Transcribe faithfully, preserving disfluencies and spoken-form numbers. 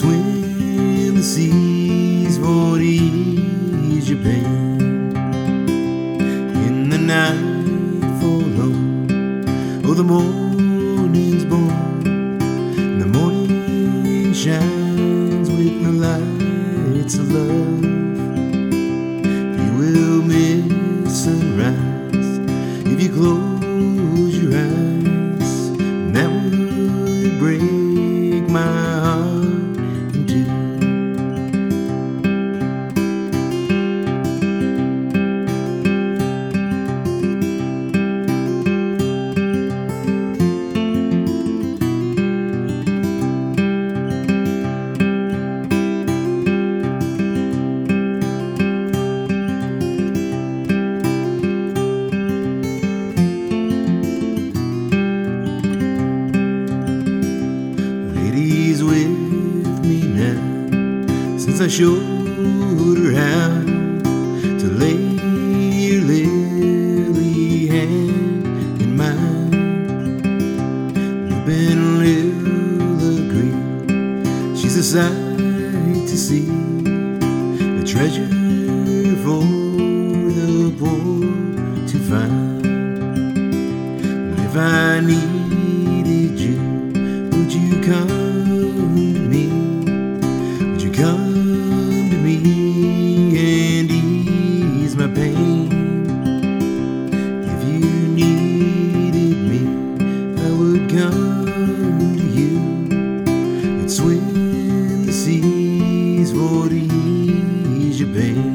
swim the seas for to ease your pain. In the night forlorn, oh, the morning's born, and the morning shines with the lights of love. You will miss sunrise if you close your eyes, and that would break my heart in two. Ladies with me now, since I showed her how to lay your lily hand in mine. You've been a little agreed, she's a sight to see, a treasure for the poor to find. But if I needed you, would you come to me? Would you come to me and ease my pain? If you needed me, I would come to you and swim the seas for to ease your pain.